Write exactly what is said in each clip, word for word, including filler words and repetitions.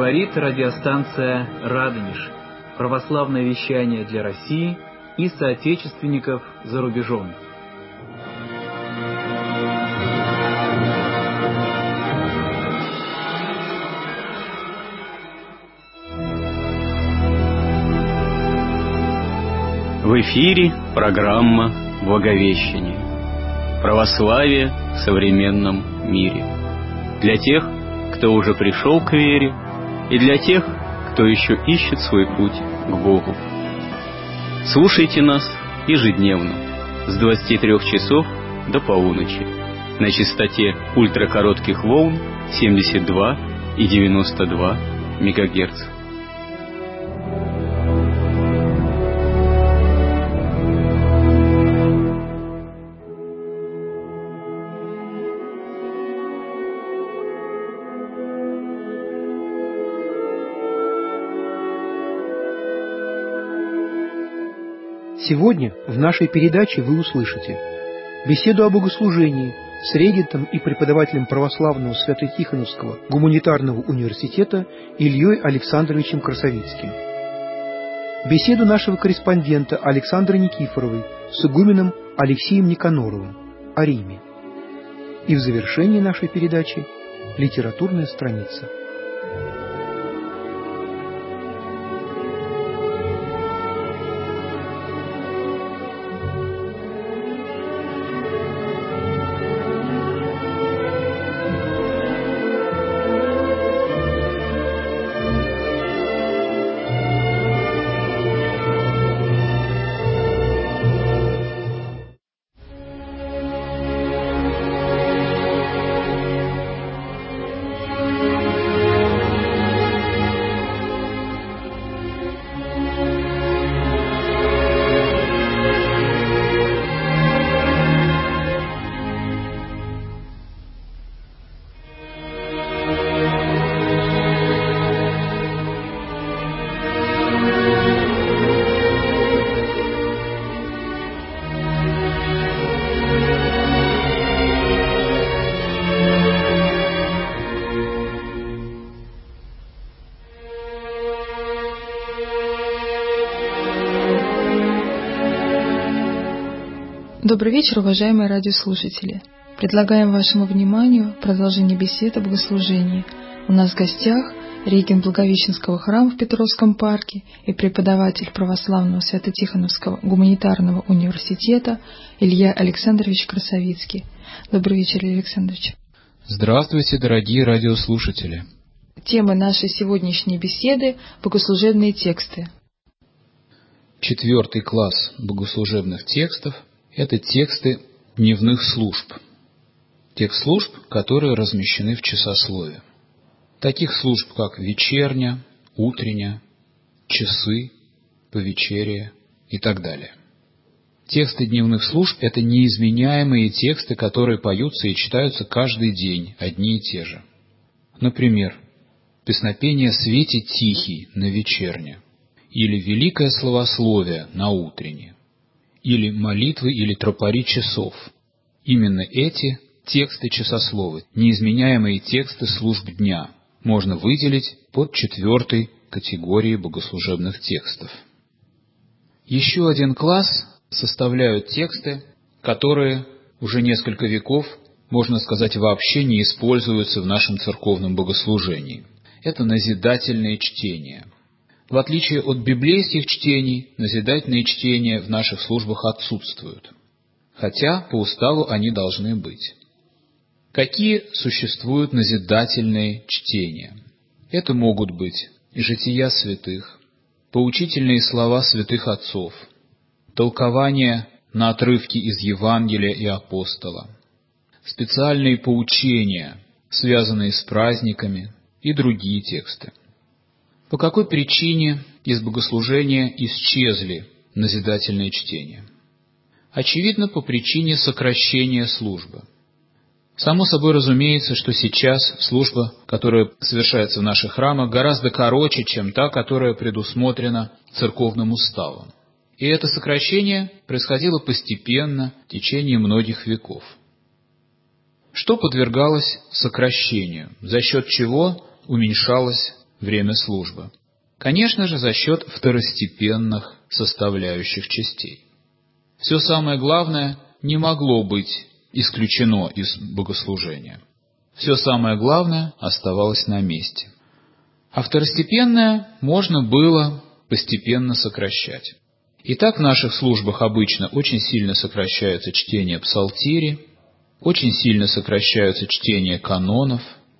Говорит радиостанция «Радонеж». Православное вещание для России и соотечественников за рубежом. В эфире программа «Благовещение. Православие в современном мире». Для тех, кто уже пришел к вере, и для тех, кто еще ищет свой путь к Богу. Слушайте нас ежедневно с двадцати трёх часов до полуночи на частоте ультракоротких волн семьдесят два и девяносто два мегагерца. Сегодня в нашей передаче вы услышите беседу о богослужении с регентом и преподавателем православного Свято-Тихоновского гуманитарного университета Ильей Александровичем Красовицким, беседу нашего корреспондента Александры Никифоровой с игуменом Алексеем Никаноровым о Риме. И в завершении нашей передачи литературная страница. Добрый вечер, уважаемые радиослушатели. Предлагаем вашему вниманию продолжение беседы о богослужении. У нас в гостях регент Благовещенского храма в Петровском парке и преподаватель православного Свято-Тихоновского гуманитарного университета Илья Александрович Красовицкий. Добрый вечер, Илья Александрович. Здравствуйте, дорогие радиослушатели. Тема нашей сегодняшней беседы – богослужебные тексты. Четвертый класс богослужебных текстов – это тексты дневных служб, тех служб, которые размещены в часослове. Таких служб, как вечерня, утренняя, часы, повечерия и так далее. Тексты дневных служб – это неизменяемые тексты, которые поются и читаются каждый день, одни и те же. Например, песнопение «Свете тихий» на вечерне, или «Великое словословие» на утренне, или молитвы или тропари часов. Именно эти тексты часословы, неизменяемые тексты служб дня, можно выделить под четвертой категорией богослужебных текстов. Еще один класс составляют тексты, которые уже несколько веков, можно сказать, вообще не используются в нашем церковном богослужении. Это назидательные чтения. В отличие от библейских чтений, назидательные чтения в наших службах отсутствуют, хотя по уставу они должны быть. Какие существуют назидательные чтения? Это могут быть жития святых, поучительные слова святых отцов, толкования на отрывки из Евангелия и апостола, специальные поучения, связанные с праздниками, и другие тексты. По какой причине из богослужения исчезли назидательные чтения? Очевидно, по причине сокращения службы. Само собой разумеется, что сейчас служба, которая совершается в наших храмах, гораздо короче, чем та, которая предусмотрена церковным уставом. И это сокращение происходило постепенно в течение многих веков. Что подвергалось сокращению, за счет чего уменьшалась время службы? Конечно же, за счет второстепенных составляющих частей. Все самое главное не могло быть исключено из богослужения. Все самое главное оставалось на месте. А второстепенное можно было постепенно сокращать. Итак, в наших службах обычно очень сильно сокращаются чтение псалтири, очень сильно сокращаются чтение канонов,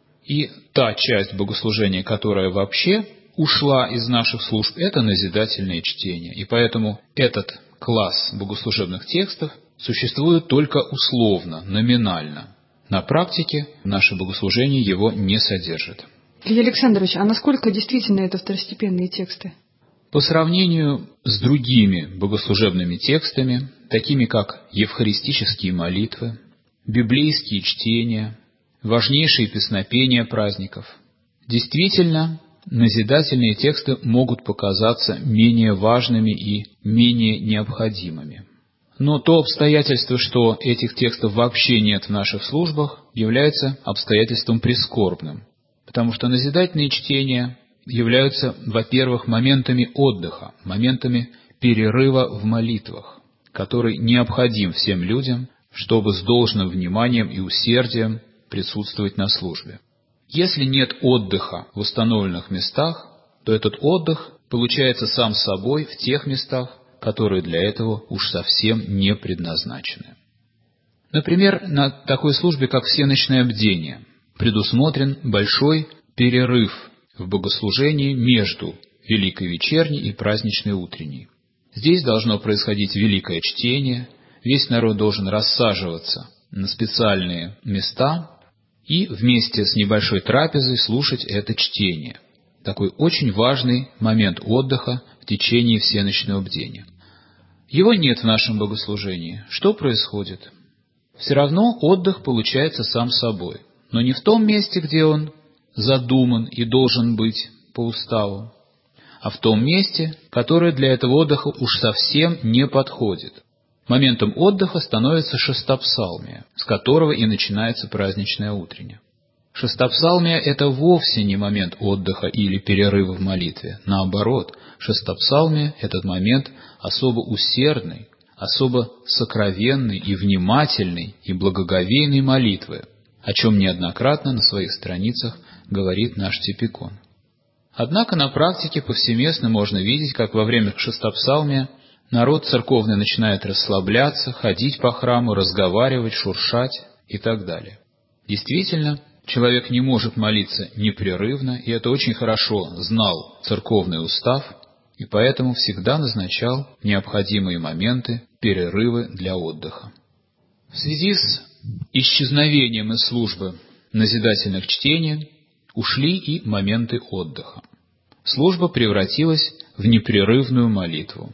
и та часть богослужения, которая вообще ушла из наших служб, это назидательное чтение. И поэтому этот класс богослужебных текстов существует только условно, номинально. На практике наше богослужение его не содержит. Илья Александрович, а насколько действительно это второстепенные тексты? По сравнению с другими богослужебными текстами, такими как евхаристические молитвы, библейские чтения, важнейшие песнопения праздников, действительно, назидательные тексты могут показаться менее важными и менее необходимыми. Но то обстоятельство, что этих текстов вообще нет в наших службах, является обстоятельством прискорбным, потому что назидательные чтения являются, во-первых, моментами отдыха, моментами перерыва в молитвах, который необходим всем людям, чтобы с должным вниманием и усердием присутствовать на службе. Если нет отдыха в установленных местах, то этот отдых получается сам собой в тех местах, которые для этого уж совсем не предназначены. Например, на такой службе, как всеночное бдение, предусмотрен большой перерыв в богослужении между Великой Вечерней и Праздничной Утренней. Здесь должно происходить великое чтение, весь народ должен рассаживаться на специальные места и вместе с небольшой трапезой слушать это чтение. Такой очень важный момент отдыха в течение всеночного бдения. Его нет в нашем богослужении. Что происходит? Все равно отдых получается сам собой, но не в том месте, где он задуман и должен быть по уставу, а в том месте, которое для этого отдыха уж совсем не подходит. Моментом отдыха становится шестопсалмие, с которого и начинается праздничное утреннее. Шестопсалмие – это вовсе не момент отдыха или перерыва в молитве. Наоборот, шестопсалмие – этот момент особо усердный, особо сокровенной и внимательной и благоговейной молитвы, о чем неоднократно на своих страницах говорит наш Типикон. Однако на практике повсеместно можно видеть, как во время шестопсалмия народ церковный начинает расслабляться, ходить по храму, разговаривать, шуршать и так далее. Действительно, человек не может молиться непрерывно, и это очень хорошо знал церковный устав, и поэтому всегда назначал необходимые моменты перерывы для отдыха. В связи с исчезновением из службы назидательных чтений ушли и моменты отдыха. Служба превратилась в непрерывную молитву.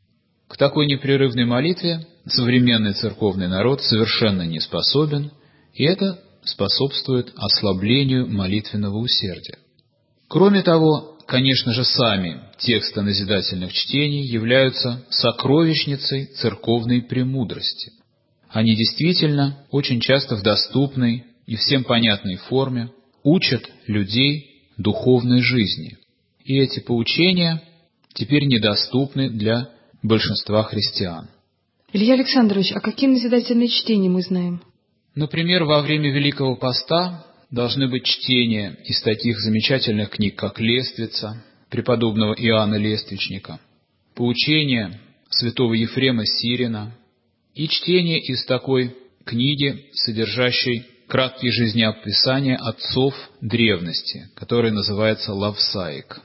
К такой непрерывной молитве современный церковный народ совершенно не способен, и это способствует ослаблению молитвенного усердия. Кроме того, конечно же, сами тексты назидательных чтений являются сокровищницей церковной премудрости. Они действительно очень часто в доступной и всем понятной форме учат людей духовной жизни. И эти поучения теперь недоступны для большинства христиан. Илья Александрович, а какие назидательные чтения мы знаем? Например, во время Великого Поста должны быть чтения из таких замечательных книг, как «Лествица» преподобного Иоанна Лествичника, поучения святого Ефрема Сирина и чтение из такой книги, содержащей краткие жизнеописания отцов древности, которая называется «Лавсаик».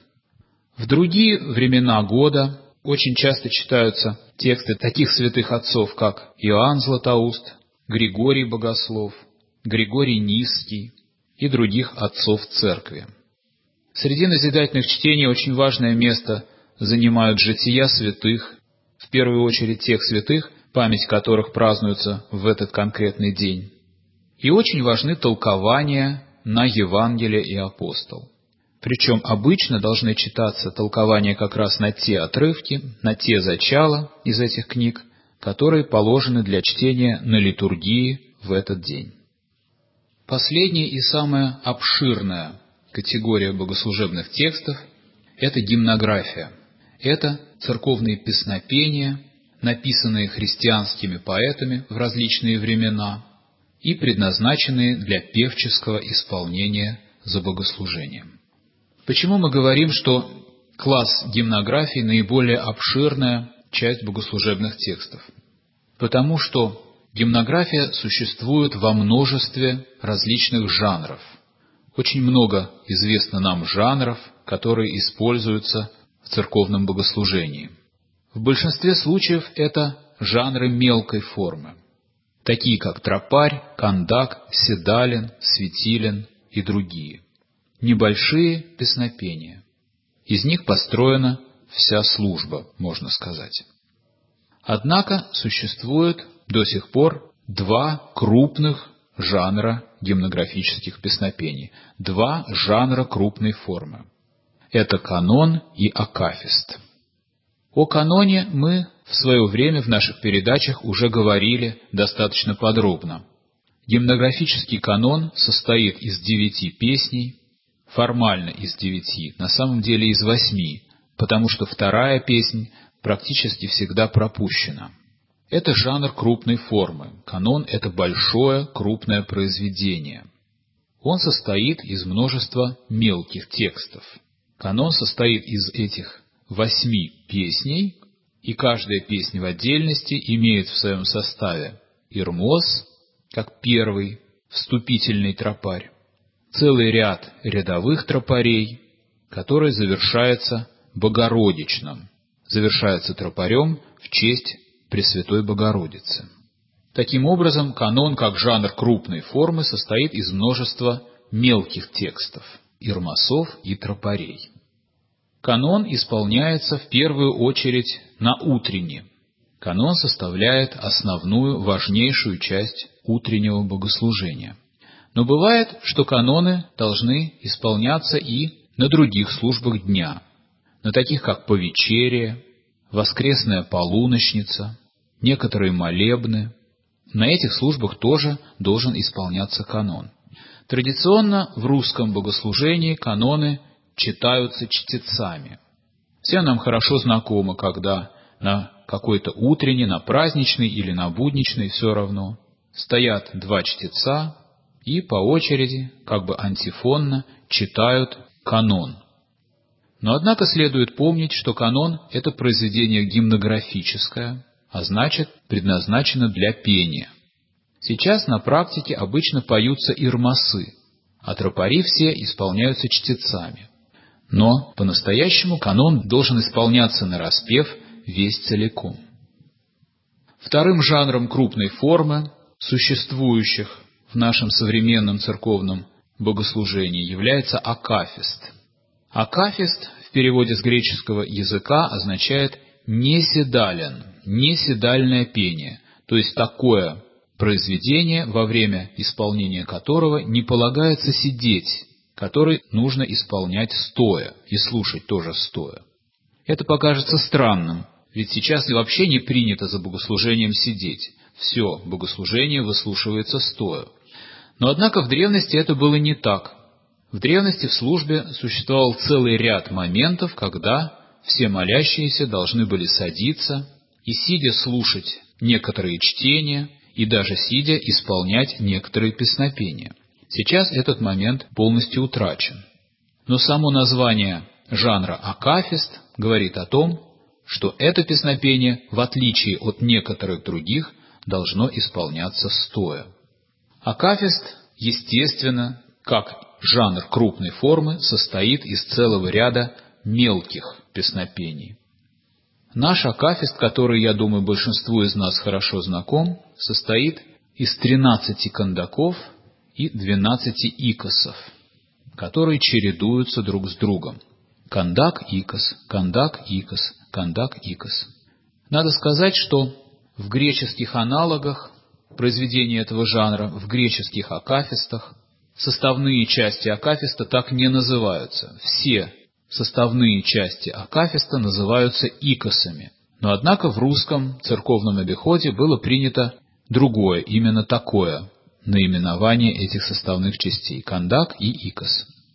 В другие времена года очень часто читаются тексты таких святых отцов, как Иоанн Златоуст, Григорий Богослов, Григорий Низкий и других отцов церкви. Среди назидательных чтений очень важное место занимают жития святых, в первую очередь тех святых, память которых празднуется в этот конкретный день. И очень важны толкования на Евангелие и апостол. Причем обычно должны читаться толкования как раз на те отрывки, на те зачала из этих книг, которые положены для чтения на литургии в этот день. Последнее и самое обширное категория богослужебных текстов – это гимнография. Это церковные песнопения, написанные христианскими поэтами в различные времена и предназначенные для певческого исполнения за богослужением. Почему мы говорим, что класс гимнографии наиболее обширная часть богослужебных текстов? Потому что гимнография существует во множестве различных жанров. Очень много известно нам жанров, которые используются в церковном богослужении. В большинстве случаев это жанры мелкой формы, такие как тропарь, кандак, седален, светилен и другие. Небольшие песнопения. Из них построена вся служба, можно сказать. Однако существует до сих пор два крупных жанра гимнографических песнопений, два жанра крупной формы. Это канон и акафист. О каноне мы в свое время в наших передачах уже говорили достаточно подробно. Гимнографический канон состоит из девяти песней, формально из девяти, на самом деле из восьми, потому что вторая песнь практически всегда пропущена. Это жанр крупной формы. Канон – это большое, крупное произведение. Он состоит из множества мелких текстов. Канон состоит из этих восьми песней, и каждая песня в отдельности имеет в своем составе ирмоз, как первый вступительный тропарь, целый ряд рядовых тропарей, который завершается Богородичным, завершается тропарем в честь Пресвятой Богородицы. Таким образом, канон, как жанр крупной формы, состоит из множества мелких текстов, ирмосов и тропарей. Канон исполняется в первую очередь на утренне. Канон составляет основную, важнейшую часть утреннего богослужения. Но бывает, что каноны должны исполняться и на других службах дня, на таких как повечерие, воскресная полуночница, некоторые молебны. На этих службах тоже должен исполняться канон. Традиционно в русском богослужении каноны читаются чтецами. Всем нам хорошо знакомо, когда на какой-то утренний, на праздничный или на будничный, все равно, стоят два чтеца и по очереди, как бы антифонно, читают канон. Но однако следует помнить, что канон – это произведение гимнографическое, а значит, предназначено для пения. Сейчас на практике обычно поются ирмосы, а тропари все исполняются чтецами. Но по-настоящему канон должен исполняться нараспев весь целиком. Вторым жанром крупной формы, существующих в нашем современном церковном богослужении, является акафист. Акафист в переводе с греческого языка означает «неседален», «неседальное пение», то есть такое произведение, во время исполнения которого не полагается сидеть, который нужно исполнять стоя и слушать тоже стоя. Это покажется странным, ведь сейчас вообще не принято за богослужением сидеть. Все богослужение выслушивается стоя. Но однако в древности это было не так. В древности в службе существовал целый ряд моментов, когда все молящиеся должны были садиться и, сидя, слушать некоторые чтения, и даже сидя исполнять некоторые песнопения. Сейчас этот момент полностью утрачен. Но само название жанра акафист говорит о том, что это песнопение, в отличие от некоторых других, должно исполняться стоя. Акафист, естественно, как жанр крупной формы, состоит из целого ряда мелких песнопений. Наш акафист, который, я думаю, большинству из нас хорошо знаком, состоит из тринадцати кандаков и двенадцати икосов, которые чередуются друг с другом. Кандак-икос, кандак-икос, кандак-икос. Надо сказать, что в греческих аналогах произведения этого жанра, в греческих акафистах, составные части акафиста так не называются. Все составные части акафиста называются икосами. Но однако в русском церковном обиходе было принято другое, именно такое наименование этих составных частей – кандак и икос.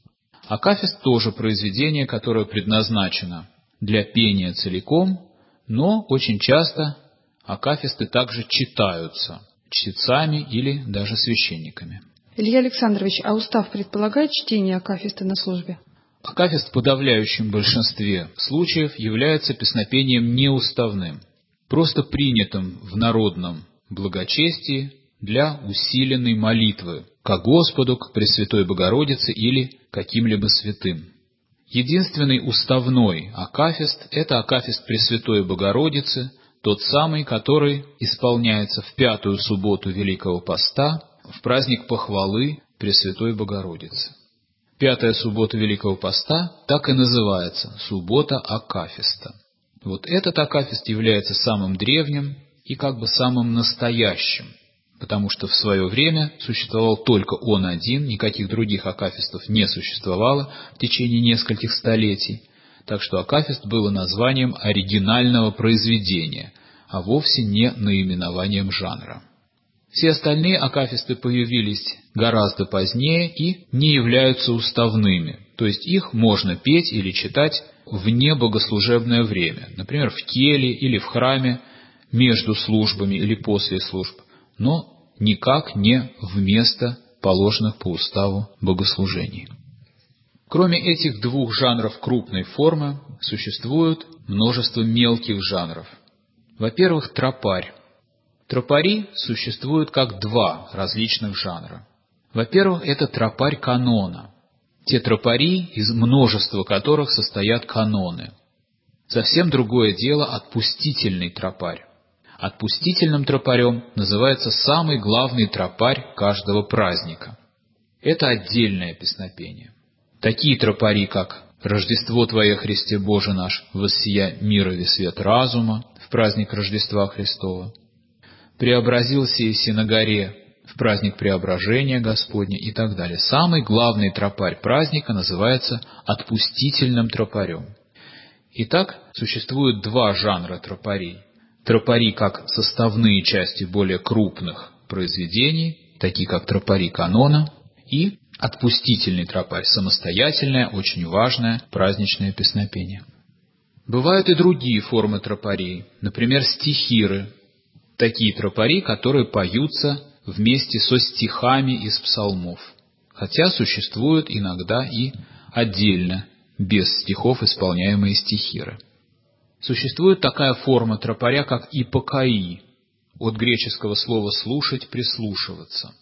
Акафист тоже произведение, которое предназначено для пения целиком, но очень часто акафисты также читаются чтецами или даже священниками. Илья Александрович, а устав предполагает чтение акафиста на службе? Акафист в подавляющем большинстве случаев является песнопением неуставным, просто принятым в народном благочестии для усиленной молитвы ко Господу, к Пресвятой Богородице или каким-либо святым. Единственный уставной акафист – это акафист Пресвятой Богородицы, тот самый, который исполняется в пятую субботу Великого Поста, в праздник похвалы Пресвятой Богородицы. Пятая суббота Великого Поста так и называется – суббота акафиста. Вот этот акафист является самым древним и как бы самым настоящим, потому что в свое время существовал только он один, никаких других акафистов не существовало в течение нескольких столетий, так что акафист было названием оригинального произведения, а вовсе не наименованием жанра. Все остальные акафисты появились гораздо позднее и не являются уставными, то есть их можно петь или читать вне богослужебное время, например, в келье или в храме, между службами или после служб, но никак не вместо положенных по уставу богослужений. Кроме этих двух жанров крупной формы, существует множество мелких жанров. Во-первых, тропарь. Тропари существуют как два различных жанра. Во-первых, это тропарь канона. Те тропари, из множества которых состоят каноны. Совсем другое дело отпустительный тропарь. Отпустительным тропарем называется самый главный тропарь каждого праздника. Это отдельное песнопение. Такие тропари, как «Рождество Твое, Христе Боже наш, воссия мирови свет разума» в праздник Рождества Христова, «Преобразился Еси на горе» в праздник Преображения Господня и так далее. Самый главный тропарь праздника называется отпустительным тропарем. Итак, существует два жанра тропарей. Тропари как составные части более крупных произведений, такие как тропари канона, и отпустительный тропарь, самостоятельное, очень важное праздничное песнопение. Бывают и другие формы тропарей, например, стихиры, такие тропари, которые поются вместе со стихами из псалмов, хотя существуют иногда и отдельно, без стихов исполняемые стихиры. Существует такая форма тропаря, как ипокаи, от греческого слова «слушать», «прислушиваться».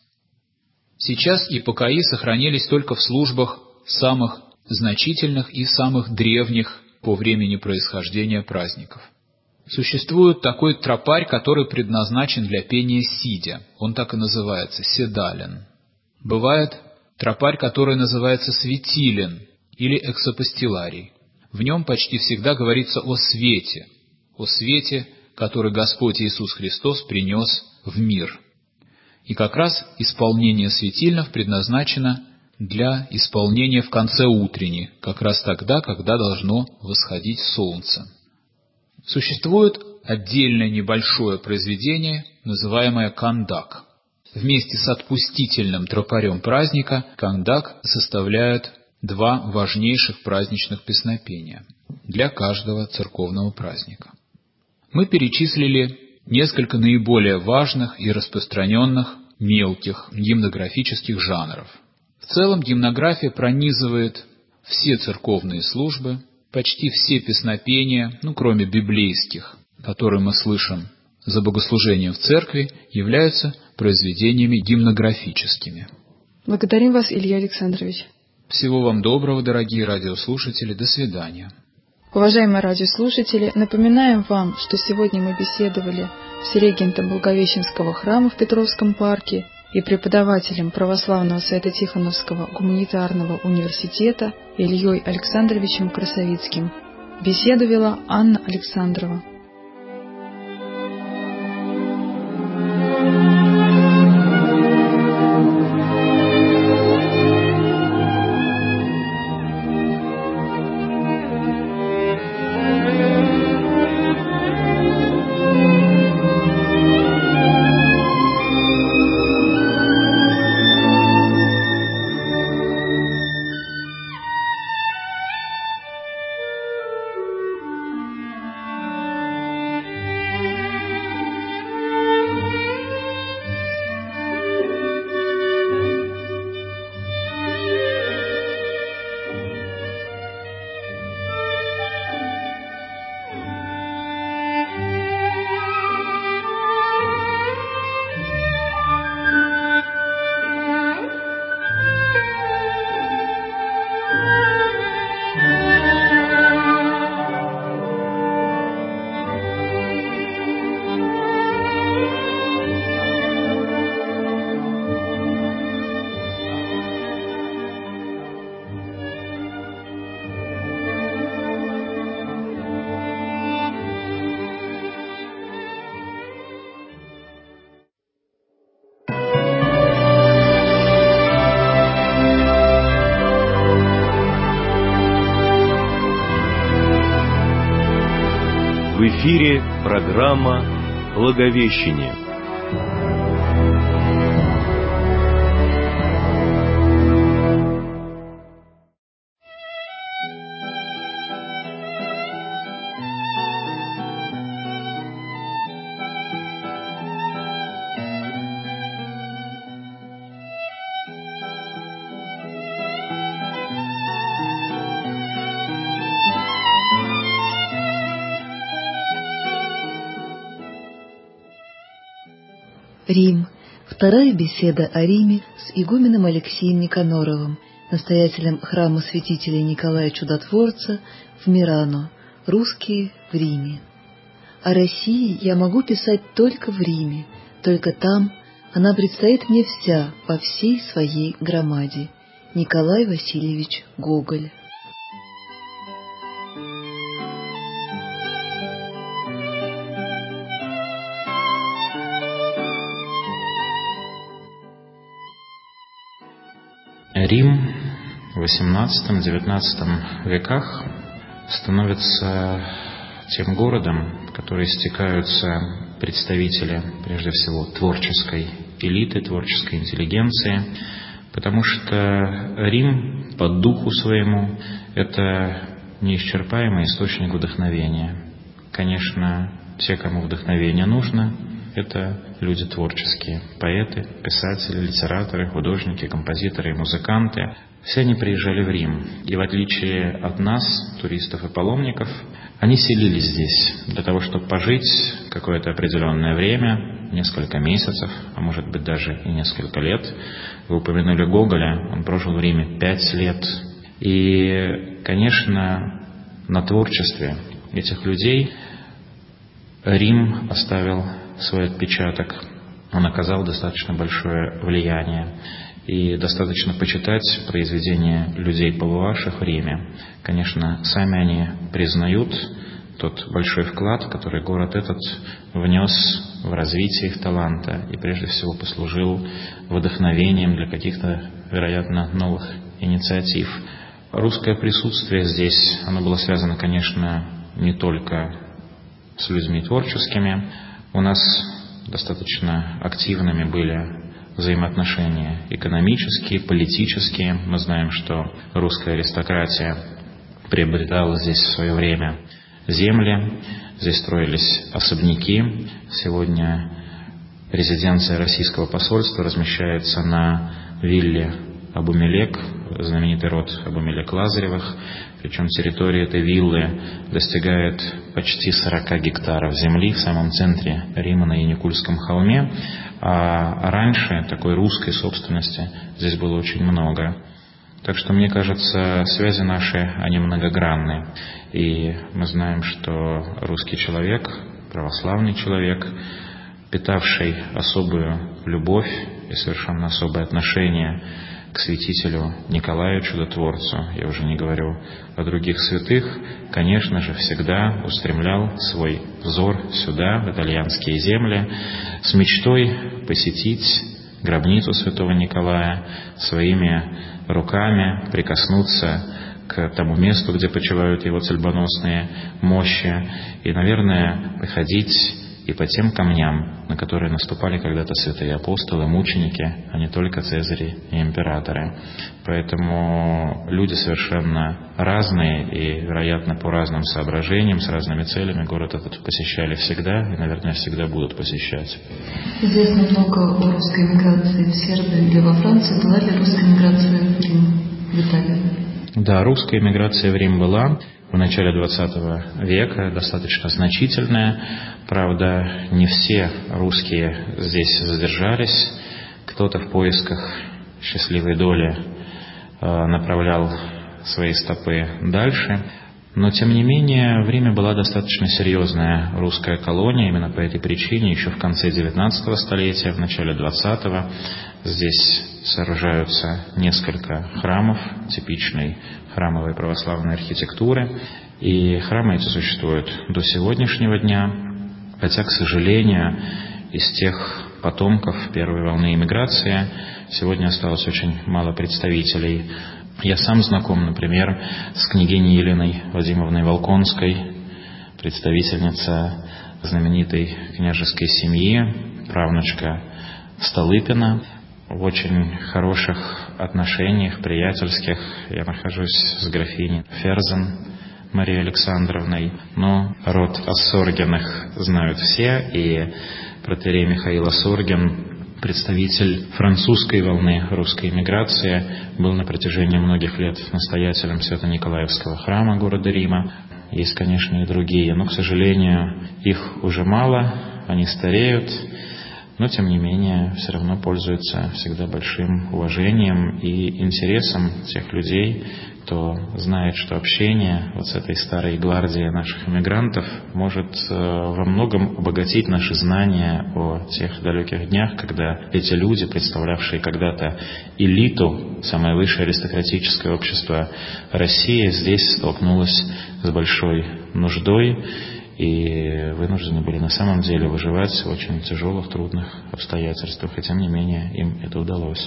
Сейчас ипокаи сохранились только в службах самых значительных и самых древних по времени происхождения праздников. Существует такой тропарь, который предназначен для пения сидя, он так и называется – седален. Бывает тропарь, который называется светилен или эксапостиларий. В нем почти всегда говорится о свете, о свете, который Господь Иисус Христос принес в мир. И как раз исполнение светильнов предназначено для исполнения в конце утренни, как раз тогда, когда должно восходить солнце. Существует отдельное небольшое произведение, называемое кандак. Вместе с отпустительным тропарем праздника кандак составляет два важнейших праздничных песнопения для каждого церковного праздника. Мы перечислили несколько наиболее важных и распространенных мелких гимнографических жанров. В целом гимнография пронизывает все церковные службы, почти все песнопения, ну кроме библейских, которые мы слышим за богослужением в церкви, являются произведениями гимнографическими. Благодарим вас, Илья Александрович. Всего вам доброго, дорогие радиослушатели. До свидания. Уважаемые радиослушатели, напоминаем вам, что сегодня мы беседовали с регентом Благовещенского храма в Петровском парке и преподавателем Православного Свято-Тихоновского гуманитарного университета Ильей Александровичем Красовицким. Беседу вела Анна Александрова. В эфире программа «Благовещение». Рим. Вторая беседа о Риме с игуменом Алексием Никаноровым, настоятелем храма святителя Николая Чудотворца в Мирано. Русские в Риме. О России я могу писать только в Риме, только там она предстоит мне вся во всей своей громаде. Николай Васильевич Гоголь. Рим в восемнадцатом-девятнадцатом веках становится тем городом, в который стекаются представители, прежде всего, творческой элиты, творческой интеллигенции, потому что Рим по духу своему – это неисчерпаемый источник вдохновения. Конечно, те, кому вдохновение нужно, это люди творческие, поэты, писатели, литераторы, художники, композиторы и музыканты. Все они приезжали в Рим, и в отличие от нас, туристов и паломников, они селились здесь для того, чтобы пожить какое-то определенное время, несколько месяцев, а может быть даже и несколько лет. Вы упомянули Гоголя, он прожил в Риме пять лет. И, конечно, на творчестве этих людей Рим оставил свой отпечаток. Он оказал достаточно большое влияние. И достаточно почитать произведения людей, побывавших в Риме. Конечно, сами они признают тот большой вклад, который город этот внес в развитие их таланта и прежде всего послужил вдохновением для каких-то, вероятно, новых инициатив. Русское присутствие здесь, оно было связано, конечно, не только с людьми творческими. У нас достаточно активными были взаимоотношения экономические, политические. Мы знаем, что русская аристократия приобретала здесь в свое время земли, здесь строились особняки. Сегодня резиденция российского посольства размещается на вилле Абу-Мелек, знаменитый род Абу-Мелек-Лазаревых, причем территория этой виллы достигает почти сорока гектаров земли в самом центре Рима на Яникульском холме, а раньше такой русской собственности здесь было очень много. Так что, мне кажется, связи наши, они многогранны, и мы знаем, что русский человек, православный человек, питавший особую любовь и совершенно особое отношение к святителю Николаю Чудотворцу, я уже не говорю о других святых, конечно же, всегда устремлял свой взор сюда, в итальянские земли, с мечтой посетить гробницу святого Николая, своими руками прикоснуться к тому месту, где почивают его цельбоносные мощи, и, наверное, походить и по тем камням, на которые наступали когда-то святые апостолы, мученики, а не только цезари и императоры. Поэтому люди совершенно разные и, вероятно, по разным соображениям, с разными целями город этот посещали всегда и, наверное, всегда будут посещать. Известно много о русской миграции в Сербии или во Франции. Была ли русская миграция в Рим, в Италии? Да, русская миграция в Рим была в начале двадцатого века, достаточно значительная. Правда, не все русские здесь задержались. Кто-то в поисках счастливой доли направлял свои стопы дальше. Но, тем не менее, в Риме была достаточно серьезная русская колония. Именно по этой причине еще в конце девятнадцатого столетия, в начале двадцатого, здесь сооружаются несколько храмов типичной храмовой православной архитектуры. И храмы эти существуют до сегодняшнего дня. Хотя, к сожалению, из тех потомков первой волны эмиграции сегодня осталось очень мало представителей. Я сам знаком, например, с княгиней Еленой Вадимовной Волконской, представительница знаменитой княжеской семьи, правнучка Столыпина. В очень хороших отношениях, приятельских, я нахожусь с графиней Ферзен Марией Александровной. Но род Осоргиных знают все, и протоиерей Михаил Осоргин, представитель французской волны русской эмиграции, был на протяжении многих лет настоятелем Свято-Николаевского храма города Рима. Есть, конечно, и другие, но, к сожалению, их уже мало, они стареют, но, тем не менее, все равно пользуются всегда большим уважением и интересом тех людей, кто знает, что общение вот с этой старой гвардией наших эмигрантов может во многом обогатить наши знания о тех далеких днях, когда эти люди, представлявшие когда-то элиту, самое высшее аристократическое общество России, здесь столкнулось с большой нуждой и вынуждены были на самом деле выживать в очень тяжелых, трудных обстоятельствах, и тем не менее им это удалось.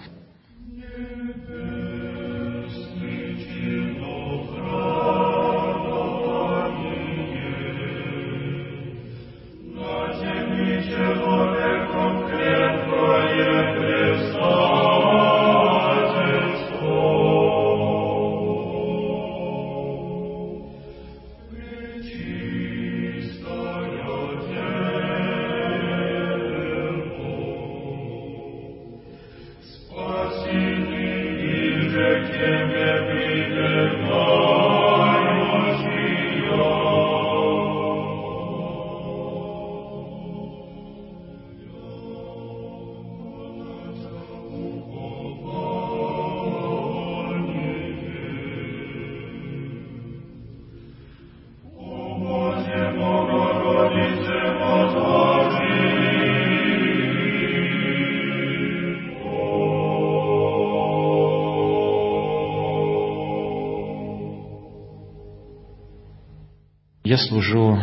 Я служу,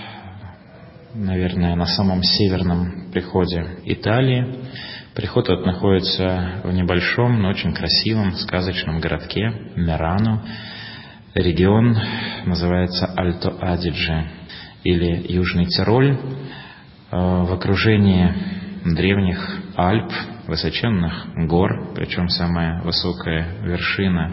наверное, на самом северном приходе Италии. Приход этот находится в небольшом, но очень красивом, сказочном городке Мерано. Регион называется Альто-Адидже или Южный Тироль. В окружении древних Альп, высоченных гор, причем самая высокая вершина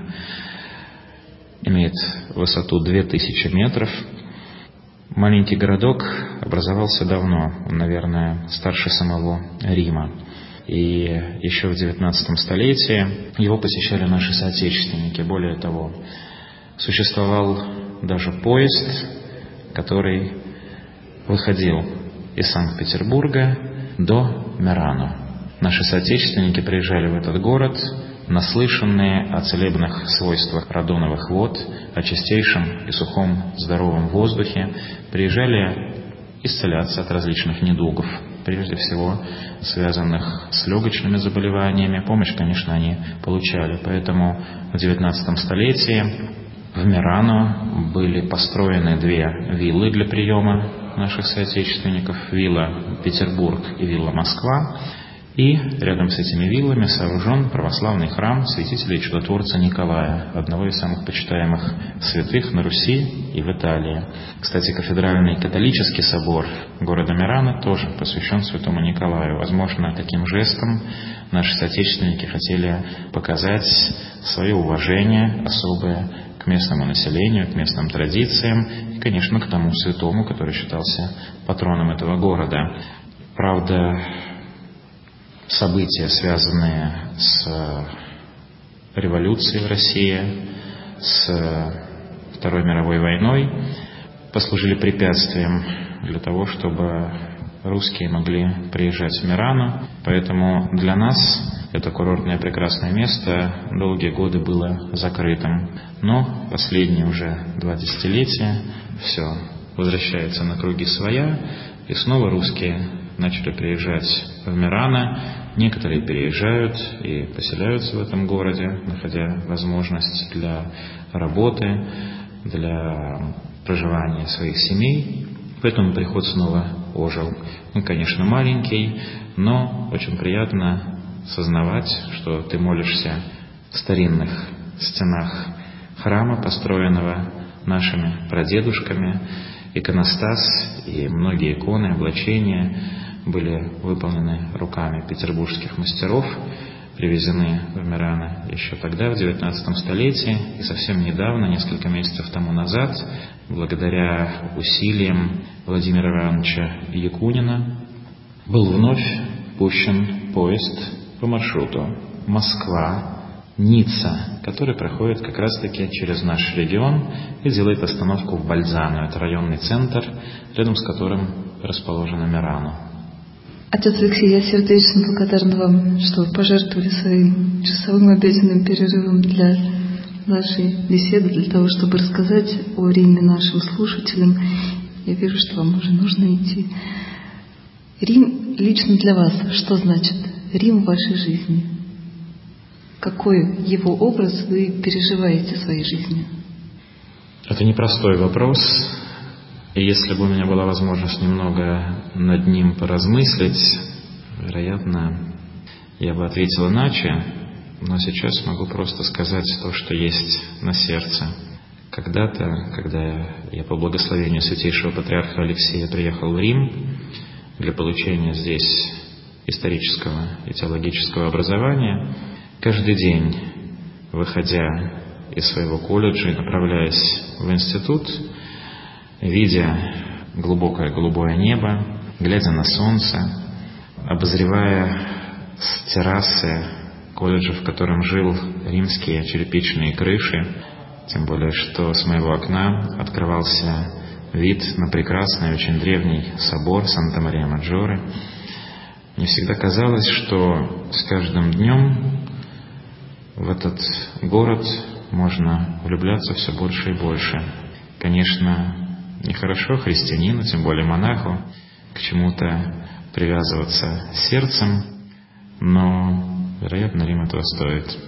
имеет высоту две тысячи метров. Маленький городок образовался давно, он, наверное, старше самого Рима. И еще в девятнадцатом столетии его посещали наши соотечественники. Более того, существовал даже поезд, который выходил из Санкт-Петербурга до Мерано. Наши соотечественники приезжали в этот город, наслышанные о целебных свойствах радоновых вод, о чистейшем и сухом здоровом воздухе, приезжали исцеляться от различных недугов, прежде всего связанных с легочными заболеваниями. Помощь, конечно, они получали. Поэтому в девятнадцатом столетии в Мерано были построены две виллы для приема наших соотечественников. Вилла Петербург и вилла Москва. И рядом с этими виллами сооружен православный храм святителя и чудотворца Николая, одного из самых почитаемых святых на Руси и в Италии. Кстати, кафедральный католический собор города Мерано тоже посвящен святому Николаю. Возможно, таким жестом наши соотечественники хотели показать свое уважение особое к местному населению, к местным традициям и, конечно, к тому святому, который считался патроном этого города. Правда, события, связанные с революцией в России, с Второй мировой войной, послужили препятствием для того, чтобы русские могли приезжать в Мерано. Поэтому для нас это курортное прекрасное место долгие годы было закрытым. Но последние уже два десятилетия все возвращается на круги своя, и снова русские начали приезжать в Мерано. Некоторые переезжают и поселяются в этом городе, находя возможность для работы, для проживания своих семей. Поэтому приход снова ожил. Он, конечно, маленький, но очень приятно сознавать, что ты молишься в старинных стенах храма, построенного нашими прадедушками, иконостас и многие иконы, облачения были выполнены руками петербургских мастеров, привезены в Мерано еще тогда, в девятнадцатом столетии, и совсем недавно, несколько месяцев тому назад, благодаря усилиям Владимира Ивановича Якунина, был вновь пущен поезд по маршруту Москва-Ницца, который проходит как раз-таки через наш регион и делает остановку в Бользано. Это районный центр, рядом с которым расположена Мерано. Отец Алексей, я сердечно благодарна вам, что вы пожертвовали своим часовым обеденным перерывом для нашей беседы, для того, чтобы рассказать о Риме нашим слушателям. Я вижу, что вам уже нужно идти. Рим лично для вас, что значит Рим в вашей жизни? Какой его образ вы переживаете в своей жизни? Это непростой вопрос. И если бы у меня была возможность немного над ним поразмыслить, вероятно, я бы ответил иначе, но сейчас могу просто сказать то, что есть на сердце. Когда-то, когда я по благословению святейшего патриарха Алексея приехал в Рим для получения здесь исторического и теологического образования, каждый день, выходя из своего колледжа и направляясь в институт, видя глубокое голубое небо, глядя на солнце, обозревая с террасы колледжа, в котором жил, римские черепичные крыши, тем более, что с моего окна открывался вид на прекрасный, очень древний собор Санта-Мария-Маджоре, мне всегда казалось, что с каждым днем в этот город можно влюбляться все больше и больше. Конечно, нехорошо христианину, тем более монаху, к чему-то привязываться сердцем, но, вероятно, Рим этого стоит.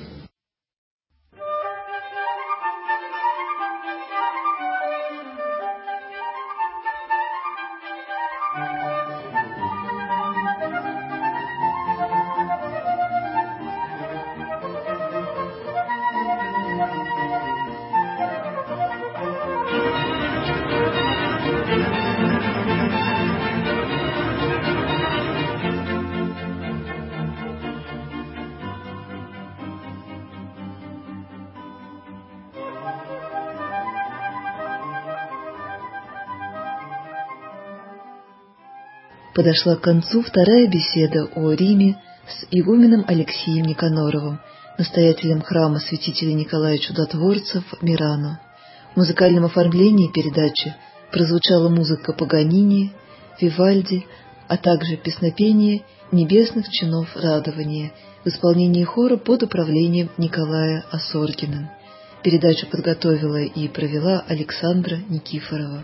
Подошла к концу вторая беседа о Риме с игуменом Алексием Никаноровым, настоятелем храма святителя Николая Чудотворца в Мерано. В музыкальном оформлении передачи прозвучала музыка Паганини, Вивальди, а также песнопение небесных чинов радования в исполнении хора под управлением Николая Осоргина. Передачу подготовила и провела Александра Никифорова.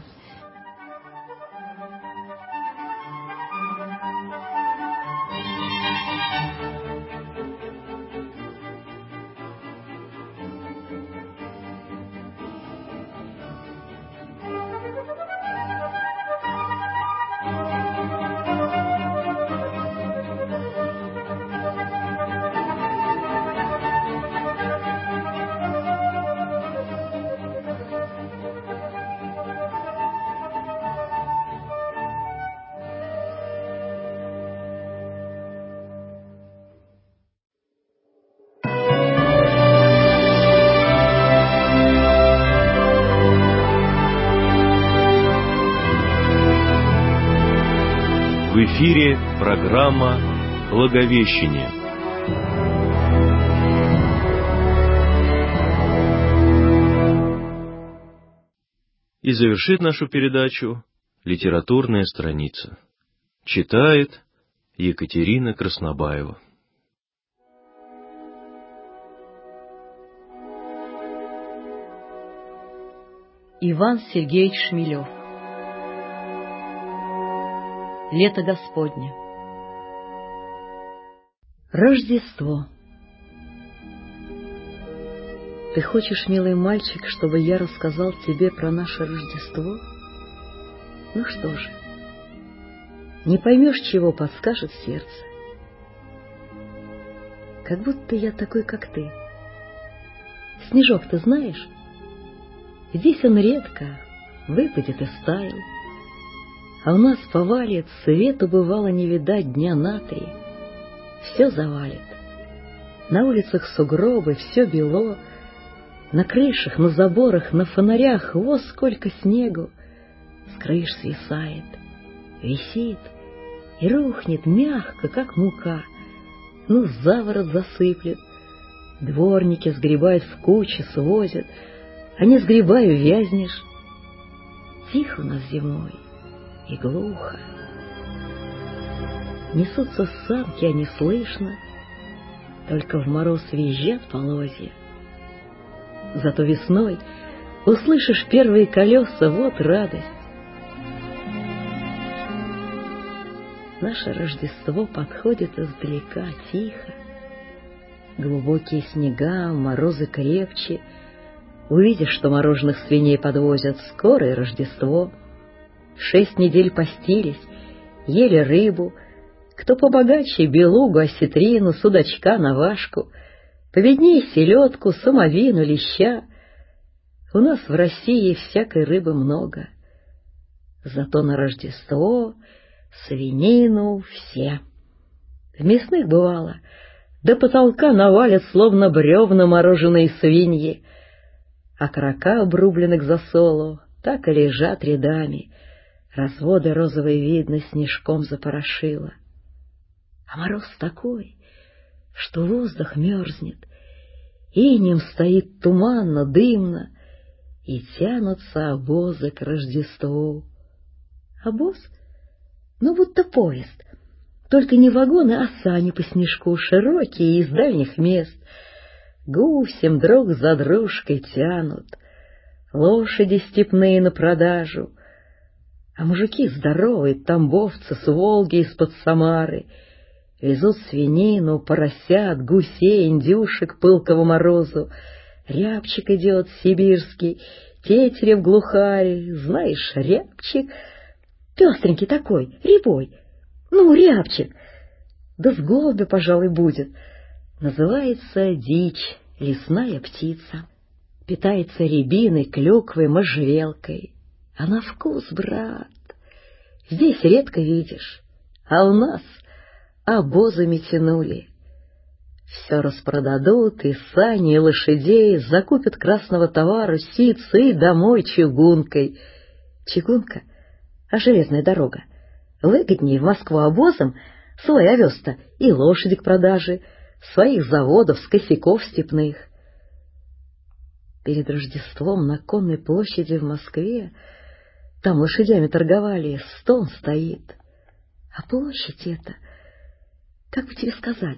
В эфире программа «Благовещение». И завершит нашу передачу литературная страница. Читает Екатерина Краснобаева. Иван Сергеевич Шмелев. Лето Господне. Рождество. Ты хочешь, милый мальчик, чтобы я рассказал тебе про наше Рождество? Ну что же, не поймешь, чего подскажет сердце. Как будто я такой, как ты. Снежок, ты знаешь? Здесь он редко выпадет и стаял. А у нас повалит, свету бывало не видать дня на три. Все завалит. На улицах сугробы, все бело, на крышах, на заборах, на фонарях, вот сколько снегу. С крыш свисает, висит и рухнет мягко, как мука. Ну, заворот засыплет, дворники сгребают в кучи, свозят, а не сгребаю, вязнешь. Тихо у нас зимой и глухо. Несутся санки, а не слышно, только в мороз визжат полозья. Зато весной услышишь первые колеса, вот радость. Наше Рождество подходит издалека, тихо. Глубокие снега, морозы крепче. Увидишь, что мороженых свиней подвозят, скоро и Рождество. Шесть недель постились, ели рыбу, кто побогаче белугу, осетрину, судачка, навашку, победней селедку, самовину, леща. У нас в России всякой рыбы много, зато на Рождество свинину все. В мясных бывало, до потолка навалят, словно бревна, мороженые свиньи, а окорока, обрубленных за солу, так и лежат рядами, разводы розовые видно, снежком запорошило. А мороз такой, что воздух мерзнет, инем стоит туманно, дымно, и тянутся обозы к Рождеству. Обоз? Ну, будто поезд, только не вагоны, а сани по снежку, широкие, из дальних мест. Гусем друг за дружкой тянут, лошади степные на продажу, а мужики здоровые, тамбовцы с Волги из-под Самары, везут свинину, поросят, гусей, индюшек пылкого морозу. Рябчик идет сибирский, тетерев глухарь, знаешь, рябчик, пестренький такой, рябой, ну, рябчик, да с голубя, пожалуй, будет. Называется дичь, лесная птица, питается рябиной, клюквой, можжевелкой. А на вкус, брат, здесь редко видишь, а у нас обозами тянули. Все распродадут, и сани, и лошадей, закупят красного товара, сицы, и домой чугункой. Чугунка, а железная дорога. Выгоднее в Москву обозом свой овес-то и лошади к продаже, своих заводов с косяков степных. Перед Рождеством на Конной площади в Москве, там лошадями торговали, стон стоит. А площадь эта, как бы тебе сказать,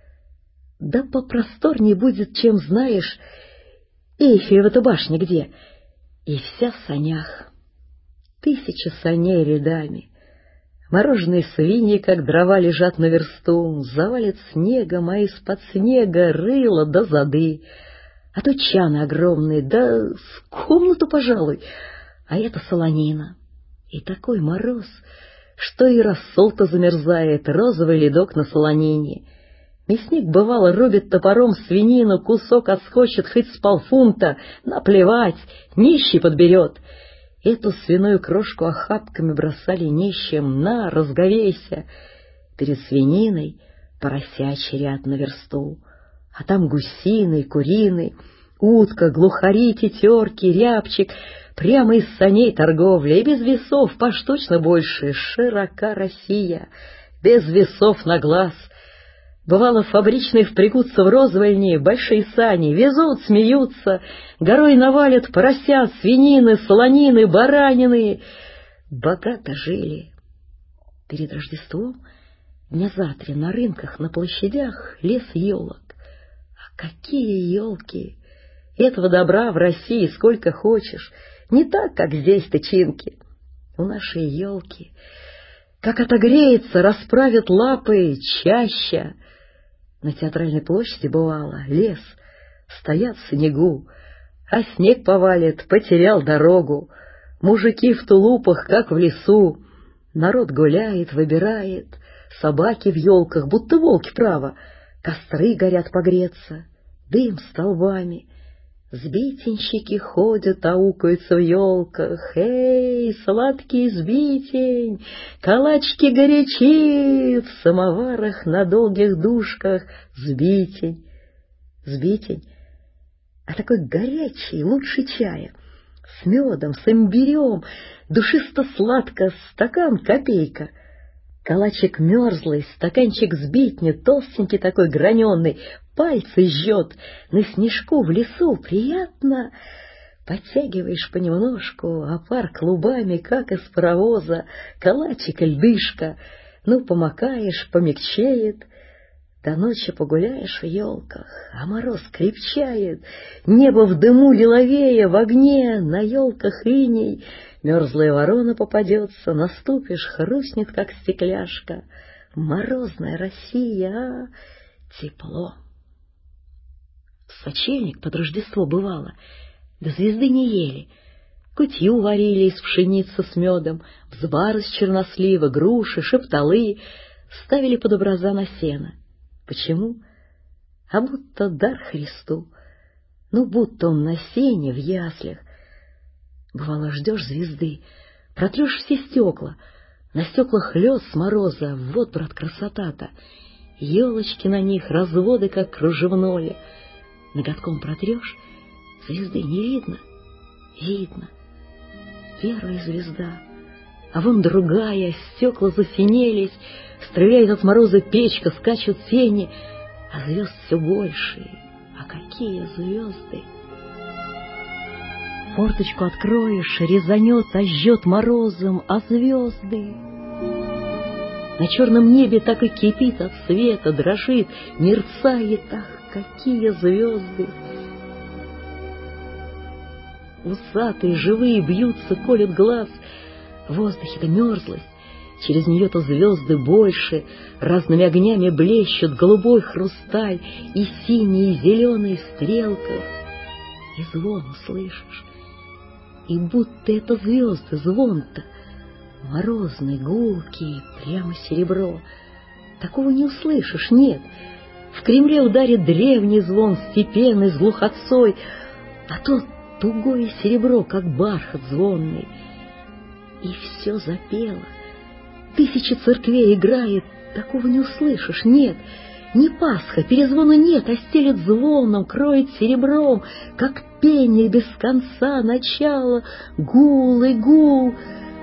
да попросторней будет, чем, знаешь, Эйфелева-то башня где, и вся в санях. Тысяча саней рядами. Мороженые свиньи, как дрова, лежат на версту, завалит снегом, а из-под снега рыло да зады. А то чаны огромные, да с комнату, пожалуй, а это солонина. И такой мороз, что и рассол-то замерзает, розовый ледок на солонине. Мясник, бывало, рубит топором свинину, кусок отскочит хоть с полфунта, наплевать, нищий подберет. Эту свиную крошку охапками бросали нищим: на, разговейся. Перед свининой поросячий ряд на версту, а там гусиный, куриный, утка, глухари, тетерки, рябчик, прямо из саней торговля, и без весов поштучно больше. Широка Россия, без весов на глаз. Бывало, фабричные впрягутся в розвальни, большие сани, везут, смеются, горой навалят поросят, свинины, солонины, баранины. Богато жили. Перед Рождеством дня за три на рынках, на площадях лес елок. А какие елки! Этого добра в России сколько хочешь, не так, как здесь тычинки. У нашей елки, как отогреется, расправит лапы чаща. На Театральной площади бывало лес, стоят в снегу, а снег повалит, потерял дорогу. Мужики в тулупах, как в лесу. Народ гуляет, выбирает, собаки в елках, будто волки, право. Костры горят погреться, дым столбами. Сбитенщики ходят, аукаются в елках. Эй, сладкий сбитень, калачки горячи, в самоварах на долгих дужках. Сбитень, сбитень, а такой горячий, лучше чая. С медом, с имбирем, душисто-сладко, стакан копейка. Калачик мерзлый, стаканчик сбитни, толстенький такой, граненый, пальцы жжет, на снежку в лесу приятно. Подтягиваешь понемножку, а пар клубами, как из паровоза, калачик льдышка. Ну, помакаешь, помягчеет. До ночи погуляешь в елках, а мороз крепчает, небо в дыму лиловее, в огне, на елках иней. Мерзлая ворона попадется, наступишь, хрустнет, как стекляшка. Морозная Россия, а тепло. В сочельник под Рождество бывало, до звезды не ели. Кутью варили из пшеницы с медом, взвар из чернослива, груши, шепталы, ставили под образа на сено. Почему? А будто дар Христу, ну, будто он на сене в яслях. Бывало, ждешь звезды, протрешь все стекла, на стеклах лед с мороза, вот, брат, красота-то. Елочки на них, разводы, как кружевное. Ноготком протрешь, звезды не видно, видно. Первая звезда, а вон другая, стекла засинелись, стреляет от мороза печка, скачут тени, а звезд все больше. А какие звезды! Форточку откроешь, резанет, ожжет морозом, а звезды... На черном небе так и кипит от света, дрожит, мерцает, ах, какие звезды! Усатые, живые, бьются, колют глаз. В воздухе-то мерзлость, через нее-то звезды больше, разными огнями блещут, голубой хрусталь и синие, и зеленые стрелка. И звон услышишь, и будто это звезды, звон-то морозный, гулкий, прямо серебро. Такого не услышишь, нет. В Кремле ударит древний звон, степенный, с глухотцой, а то тугое серебро, как бархат звонный. И все запело. Тысячи церквей играет, такого не услышишь, нет. Не Пасха, перезвона нет, а стелет звоном, кроет серебром, как пение без конца, начало, гул и гул.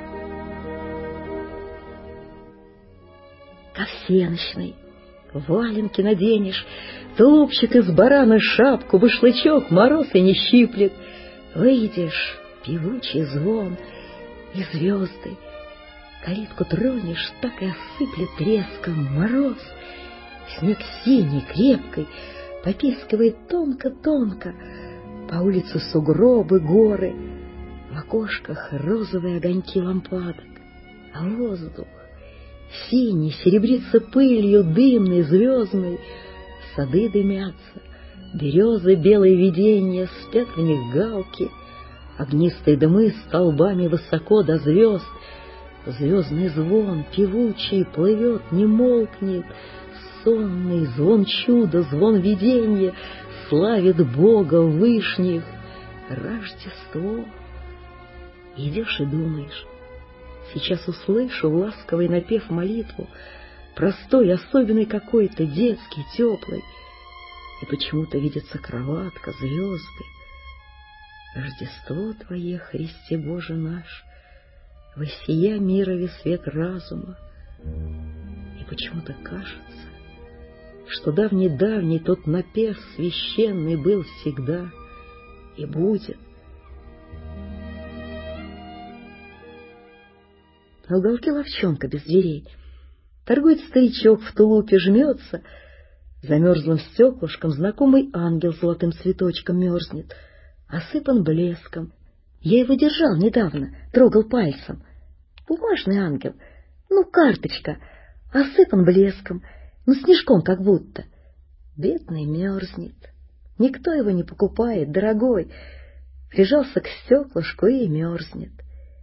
Ко всенощной валенки наденешь, тулупчик из барана, шапку, башлычок, мороз и не щиплет. Выйдешь, певучий звон и звезды, калитку тронешь, так и осыплет треском мороз. Снег синий, крепкий, попискивает тонко-тонко, по улице сугробы, горы, в окошках розовые огоньки лампадок, а воздух синий, серебрится пылью, дымный, звездный, сады дымятся, березы белые видения, спят в них галки, огнистые дымы столбами высоко до звезд, звездный звон певучий плывет, не молкнет, сонный звон чуда, звон видения, славит Бога вышних. Рождество. Идешь и думаешь, сейчас услышу ласковый напев молитву, простой, особенный какой-то, детский, теплый, и почему-то видится кроватка, звезды. Рождество Твое, Христе Боже наш, воссия мирове свет разума. И почему-то кажется, что давний-давний тот напев священный был всегда и будет. На уголке лавчонка без дверей торгует старичок в тулупе, жмется, за мерзлым стеклышком знакомый ангел золотым цветочком мерзнет, осыпан блеском. Я его держал недавно, трогал пальцем. Бумажный ангел, ну, карточка, осыпан блеском, ну, снежком как будто. Бедный мерзнет, никто его не покупает, дорогой, прижался к стеклышку и мерзнет.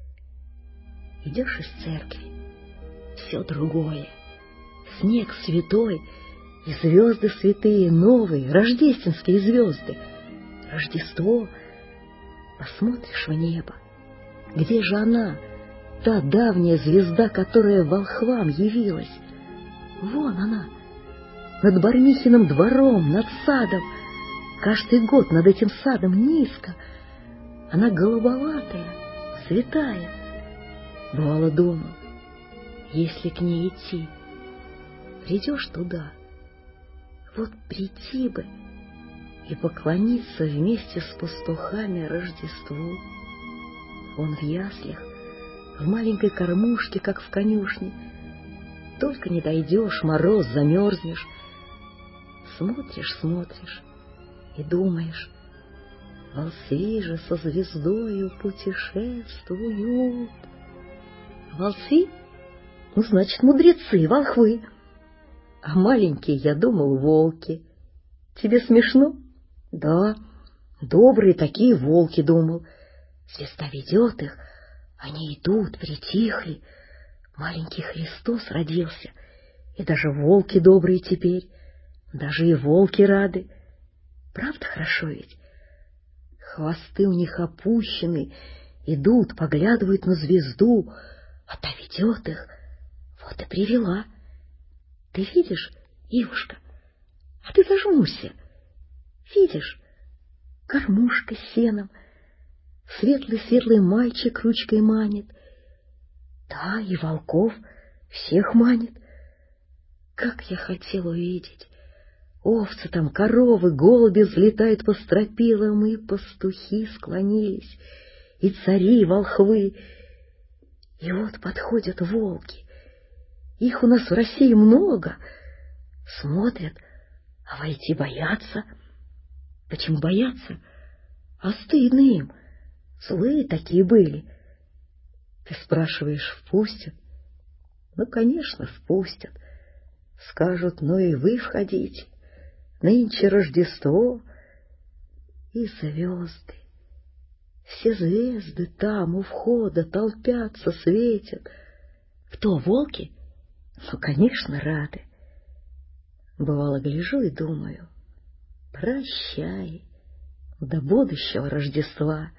Идешь из церкви, все другое, снег святой, и звезды святые, новые, рождественские звезды. Рождество. Посмотришь в небо. Где же она, та давняя звезда, которая волхвам явилась? Вон она, над Бармихиным двором, над садом. Каждый год над этим садом низко. Она голубоватая, святая. Бывало, думал, если к ней идти, придешь туда, вот прийти бы и поклониться вместе с пастухами Рождеству. Он в яслях, в маленькой кормушке, как в конюшне. Только не дойдешь, мороз, замерзнешь. Смотришь, смотришь и думаешь, волхви же со звездою путешествуют. Волхви? Ну, значит, мудрецы, волхвы. А маленькие, я думал, волки. Тебе смешно? Да, добрые такие волки, думал. Звезда ведет их, они идут, притихли. Маленький Христос родился, и даже волки добрые теперь, даже и волки рады. Правда хорошо ведь? Хвосты у них опущены, идут, поглядывают на звезду, а та ведет их, вот и привела. Ты видишь, Ивушка, а ты зажмурься. Видишь, кормушка с сеном, светлый-светлый мальчик ручкой манит. Да, и волков всех манит. Как я хотел увидеть. Овцы там, коровы, голуби взлетают по стропилам, и пастухи склонились, и цари, и волхвы. И вот подходят волки. Их у нас в России много. Смотрят, а войти боятся. Почему боятся? А стыдно им. Злые такие были. Ты спрашиваешь, впустят? Ну, конечно, впустят. Скажут, ну и вы входите. Нынче Рождество. И звезды. Все звезды там у входа толпятся, светят. Кто, волки? Ну, конечно, рады. Бывало, гляжу и думаю, прощай, до будущего Рождества.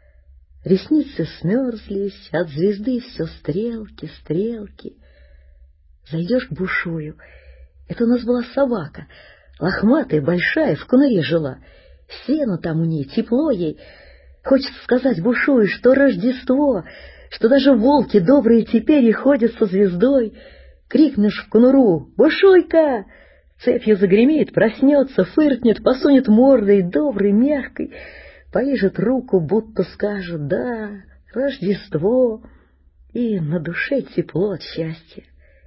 Ресницы смерзлись, от звезды все стрелки, стрелки. Зайдешь к бушую. Это у нас была собака, лохматая, большая, в конуре жила. Сено там у ней, тепло ей. Хочется сказать бушую, что Рождество, что даже волки добрые теперь и ходят со звездой. Крикнешь в конуру: «Бушуйка!» Цепью загремит, проснется, фыркнет, посунет мордой, добрый, мягкой, полижет руку, будто скажет: «Да, Рождество!» И на душе тепло от счастья.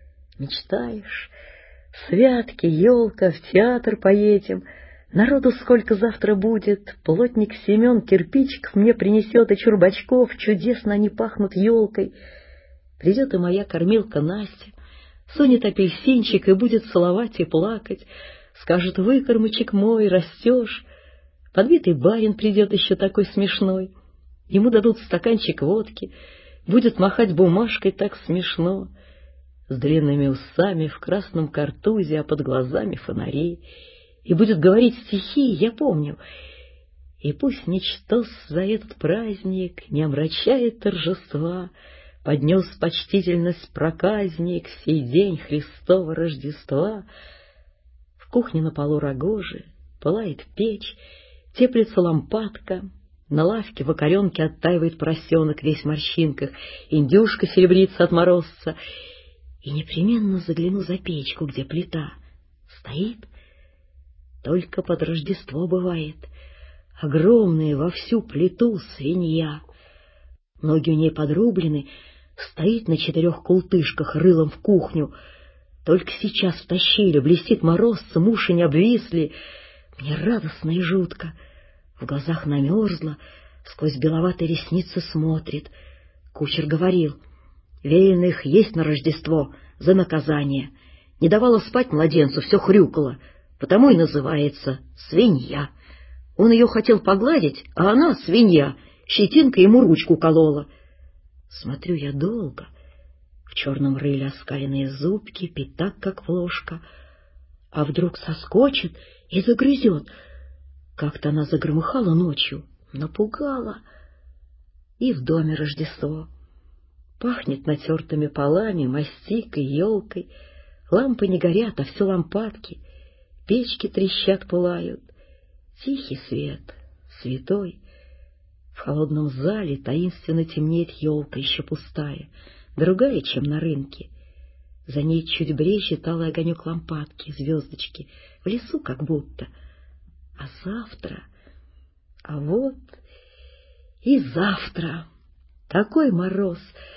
Мечтаешь: святки, елка, в театр поедем. Народу сколько завтра будет. Плотник Семен кирпичиков мне принесет и чурбачков, чудесно они пахнут елкой. Придет и моя кормилка Настя, сунет апельсинчик и будет целовать и плакать. Скажет: «Выкормочек мой, растешь». Подбитый барин придет еще такой смешной. Ему дадут стаканчик водки, будет махать бумажкой так смешно. С длинными усами, в красном картузе, а под глазами фонари. И будет говорить стихи, я помню. И пусть ничто за этот праздник не омрачает торжества, поднес почтительность проказник в сей день Христова Рождества. В кухне на полу рогожи пылает печь, теплится лампадка, на лавке в окоренке оттаивает поросенок весь в морщинках, индюшка серебрится от морозца. И непременно загляну за печку, где плита стоит. Только под Рождество бывает огромная во всю плиту свинья. Ноги у ней подрублены, стоит на четырех култышках рылом в кухню. Только сейчас втащили, блестит морозцем, уши не обвисли. Мне радостно и жутко. В глазах намерзло, сквозь беловатые ресницы смотрит. Кучер говорил: велено их есть на Рождество за наказание. Не давала спать младенцу, все хрюкало, потому и называется свинья. Он ее хотел погладить, а она, свинья, щетинкой ему ручку колола. Смотрю я долго. В черном рыле оскаленные зубки, пятак, как ложка. А вдруг соскочит и загрызет. Как-то она загромыхала ночью, напугала. И в доме Рождество. Пахнет натертыми полами, мастикой, елкой. Лампы не горят, а все лампадки. Печки трещат, пылают. Тихий свет, святой. В холодном зале таинственно темнеет елка, еще пустая, другая, чем на рынке. За ней чуть брежет алый огонек лампадки, звездочки, в лесу как будто. А завтра... А вот и завтра такой мороз,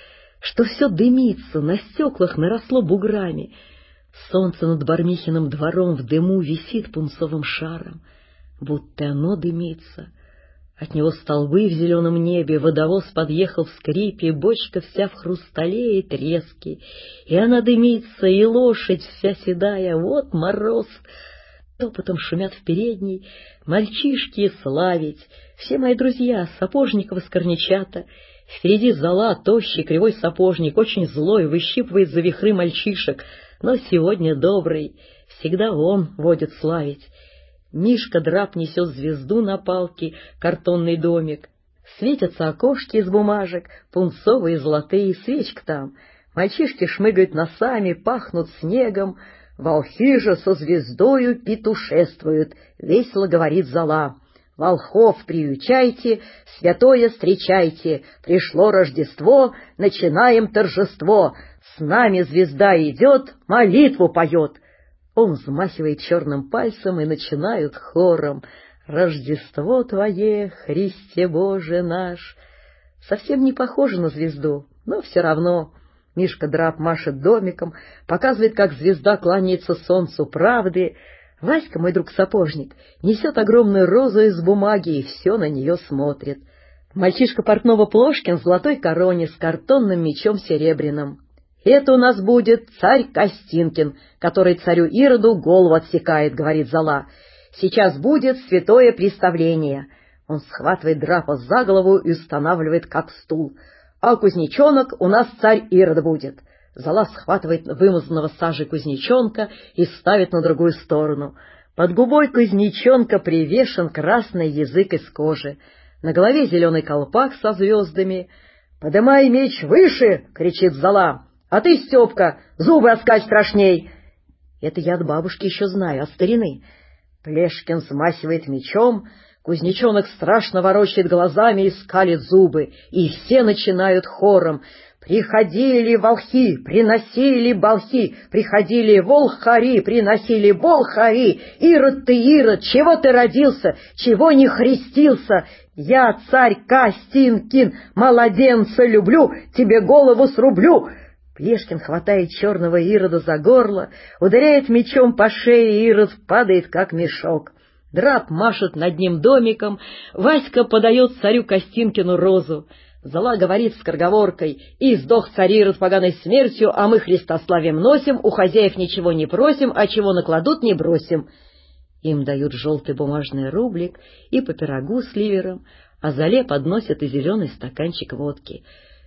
что все дымится, на стеклах наросло буграми. Солнце над Бармихиным двором в дыму висит пунцовым шаром, будто оно дымится. От него столбы в зеленом небе, водовоз подъехал в скрипе, бочка вся в хрустале и треске, и она дымится, и лошадь вся седая, вот мороз. Топотом шумят в передней мальчишки славить, все мои друзья, Сапожников из Корничата. Впереди зола, тощий кривой сапожник, очень злой, выщипывает за вихры мальчишек, но сегодня добрый, всегда он водит славить. Мишка Драп несет звезду на палке, картонный домик. Светятся окошки из бумажек, пунцовые, золотые, свечка там. Мальчишки шмыгают носами, пахнут снегом. Волхи же со звездою петушествуют, весело говорит зола. Волхов приючайте, святое встречайте, пришло Рождество, начинаем торжество. С нами звезда идет, молитву поет. Он взмахивает черным пальцем, и начинают хором: «Рождество Твое, Христе Боже наш». Совсем не похоже на звезду, но все равно. Мишка Драп машет домиком, показывает, как звезда кланяется солнцу правды. Васька, мой друг-сапожник, несет огромную розу из бумаги и все на нее смотрит. Мальчишка портного Плошкин в золотой короне с картонным мечом серебряным. «Это у нас будет царь Костинкин, который царю Ироду голову отсекает», — говорит зола. «Сейчас будет святое представление». Он схватывает Драпа за голову и устанавливает как стул. «А кузнечонок у нас царь Ирод будет». Зола схватывает вымазанного сажей кузнечонка и ставит на другую сторону. Под губой кузнечонка привешен красный язык из кожи. На голове зеленый колпак со звездами. «Подымай меч выше!» — кричит зола. «А ты, Степка, зубы оскаль страшней!» Это я от бабушки еще знаю, от старины. Плешкин смахивает мечом, кузнечонок страшно ворочает глазами и скалит зубы, и все начинают хором: «Приходили волхи, приносили болхи, приходили волхари, приносили болхари. Ирод ты, Ирод, чего ты родился, чего не хрестился? Я, царь Костинкин, младенца люблю, тебе голову срублю». Плешкин хватает черного Ирода за горло, ударяет мечом по шее, и Ирод падает, как мешок. Драп машет над ним домиком, Васька подает царю Костинкину розу. Зола говорит скороговоркой: «И сдох царь Ирод поганой смертью, а мы Христославием носим, у хозяев ничего не просим, а чего накладут, не бросим». Им дают желтый бумажный рублик и по пирогу с ливером, а Золе подносят и зеленый стаканчик водки.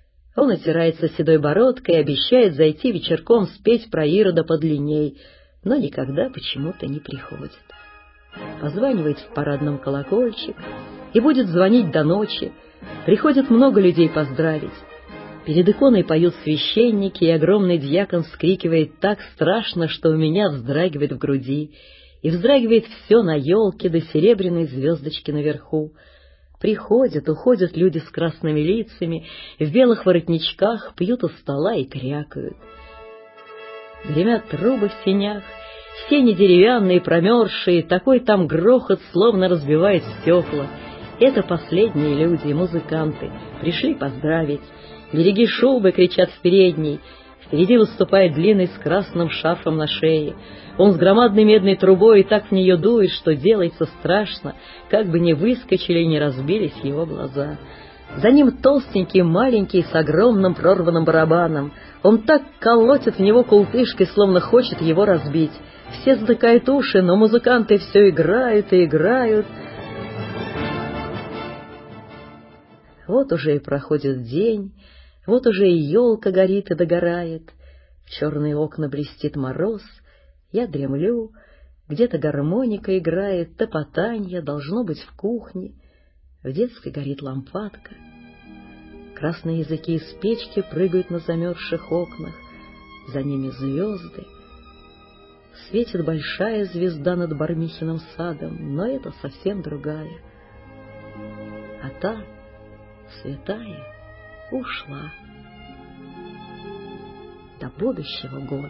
Он отирается седой бородкой и обещает зайти вечерком спеть про Ирода подлинней, но никогда почему-то не приходит. Позванивает в парадном колокольчик и будет звонить до ночи. Приходит много людей поздравить. Перед иконой поют священники, и огромный дьякон вскрикивает так страшно, что у меня вздрагивает в груди, и вздрагивает все на елке до серебряной звездочки наверху. Приходят, уходят люди с красными лицами, в белых воротничках, пьют у стола и крякают. Гремят трубы в сенях, сени деревянные, промерзшие, такой там грохот, словно разбивает стекла. Это последние люди, музыканты, пришли поздравить. «Береги шубы!» — кричат в передней. Впереди выступает длинный с красным шарфом на шее. Он с громадной медной трубой и так в нее дует, что делается страшно, как бы не выскочили и не разбились его глаза. За ним толстенький, маленький, с огромным прорванным барабаном. Он так колотит в него култышкой, словно хочет его разбить. Все затыкают уши, но музыканты все играют и играют. Вот уже и проходит день, вот уже и елка горит и догорает. В черные окна блестит мороз, я дремлю, Где-то гармоника играет, топотанье, должно быть в кухне. В детской горит лампадка. Красные языки из печки прыгают на замерзших окнах. За ними звезды. Светит большая звезда над Бармихиным садом, но это совсем другая. А та, святая, ушла до будущего года.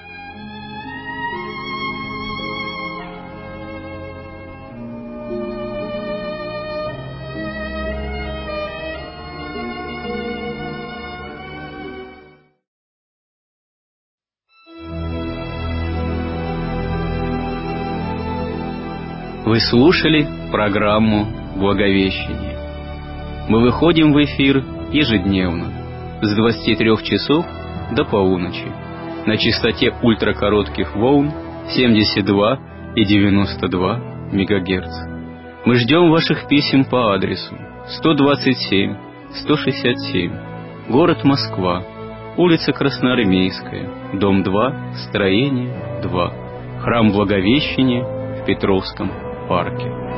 Вы слушали программу «Благовещение». Мы выходим в эфир ежедневно с двадцати трёх часов до полуночи на частоте ультракоротких волн семьдесят два и девяносто два мегагерца. Мы ждем ваших писем по адресу сто двадцать семь сто шестьдесят семь, город Москва, улица Красноармейская, дом два, строение два, храм Благовещения в Петровском парке.